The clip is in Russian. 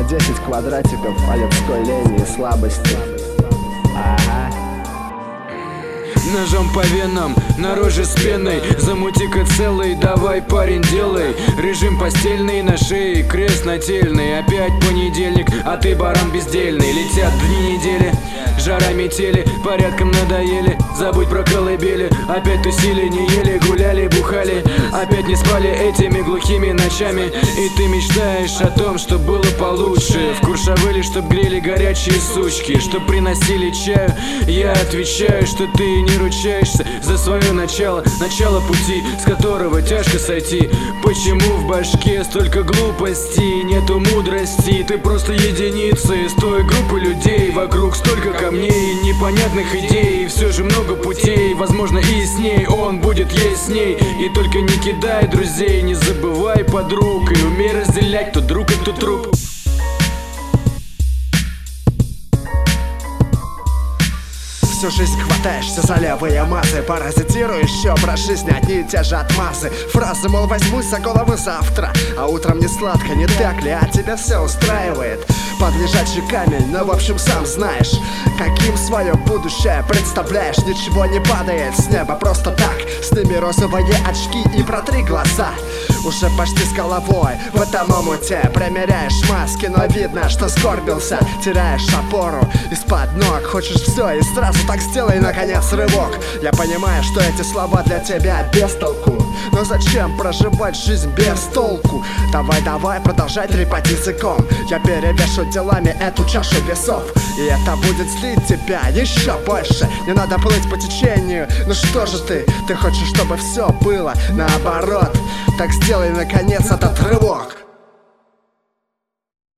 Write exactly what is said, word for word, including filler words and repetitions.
Десять квадратиков о людской лени и слабости. Ага. Ножом по венам, на роже с пеной. Замути-ка целый, давай, парень, делай. Режим постельный на шее, крест нательный. Опять понедельник, а ты баран бездельный. Летят дни недели, жара метели, порядком надоели. Забудь про колыбели, опять тусили, не ели, гуляли, бухали. Опять не спали этими глухими ночами. И ты мечтаешь о том, что было получше. В Куршавеле, чтоб грели горячие сучки, чтоб приносили чаю. Я отвечаю, что ты не ручаешься за свое начало, начало пути, с которого тяжко сойти. Почему в башке столько глупостей, нету мудрости? Ты просто единица из той группы людей. Вокруг столько камней, непонятных идей, и все же много путей. Возможно, и с ней он будет ясней. И только не кидай друзей, не забывай подруг, и умей разделять, кто друг и кто труп. Всю жизнь хватаешься за левые массы, паразитируешь еще про жизнь одни и те же отмазы. Фразы, мол, возьмусь за голову завтра, а утром не сладко, не так ли? А тебя все устраивает под лежачий камень. Но в общем сам знаешь, каким свое будущее представляешь. Ничего не падает с неба просто так. Сними розовые очки и протри глаза. Уже почти с головой в этом омуте примеряешь маски, но видно, что сгорбился. Теряешь опору из-под ног. Хочешь все и сразу, так сделай наконец рывок. Я понимаю, что эти слова для тебя без толку, но зачем проживать жизнь без толку? Давай, давай, продолжай трепать языком. Я перевешу делами эту чашу весов, и это будет злить тебя еще больше. Не надо плыть по течению, ну что же ты? Ты хочешь, чтобы все было наоборот? Так сделай наконец этот рывок.